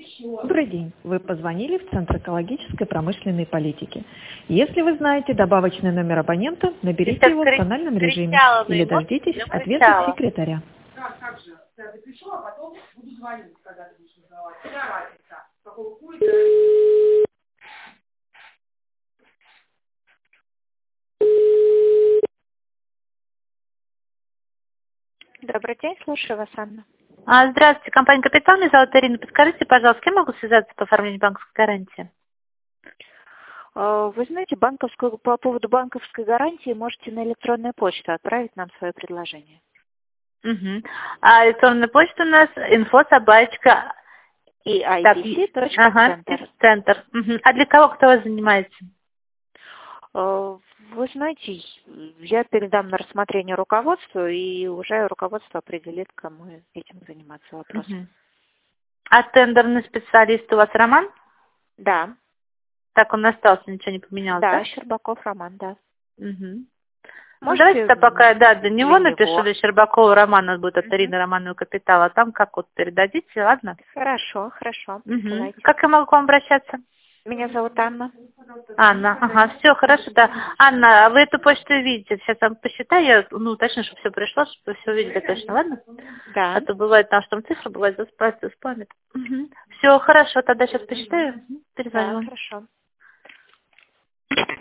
Добрый день. Вы позвонили в Центр экологической промышленной политики. Если вы знаете добавочный номер абонента, наберите его в тональном режиме или дождитесь ответа секретаря. Как же? Я запишу, а потом буду звонить, когда ты будешь разговаривать. Какая разница? Какого хуя? Добрый день, слушаю вас, Анна. Здравствуйте, компания «Капитал», меня зовут Ирина. Подскажите, пожалуйста, с кем могу связаться по оформлению банковской гарантии? Вы знаете, по поводу банковской гарантии можете на электронную почту отправить нам свое предложение. Угу. А электронная почта у нас info@. И IBC.центр. Центр. Угу. А для кого, кто вас занимается? Вы знаете, я передам на рассмотрение руководству, и уже руководство определит, кому этим заниматься вопросом. Угу. А тендерный специалист у вас Роман? Да. Так он остался, ничего не поменялось, да? Да, Щербаков Роман, да. Угу. Давайте пока, для него напишу, для Щербакова Романа будет от Ирины Романовой «Капитал», а там как вот передадите, ладно? Хорошо. Угу. Как я могу к вам обращаться? Меня зовут Анна. Анна, ага, все, хорошо, да. Анна, вы эту почту видите, сейчас я посчитаю, я точно, чтобы все пришло, чтобы вы все увидели точно, ладно? Да. А то бывает там, что там цифра, бывает спамит. Угу. Все, хорошо, тогда сейчас посчитаю, перезвоню. Да, хорошо.